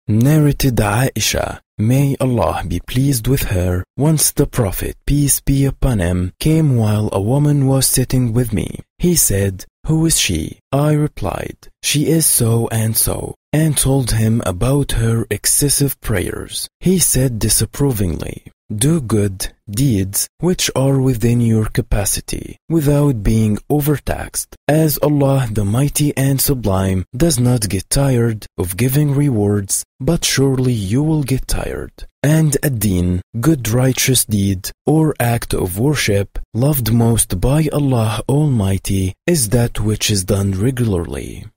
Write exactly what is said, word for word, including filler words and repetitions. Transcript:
Narrated Aisha, may Allah be pleased with her, once the Prophet, peace be upon him, came while a woman was sitting with me. He said, "Who is she?" I replied, "She is so and so," and told him about her excessive prayers. He said disapprovingly, "Do good deeds which are within your capacity, without being overtaxed, as Allah the Mighty and Sublime does not get tired of giving rewards, but surely you will get tired. And ad-din, good righteous deed or act of worship, loved most by Allah Almighty, is that which is done regularly."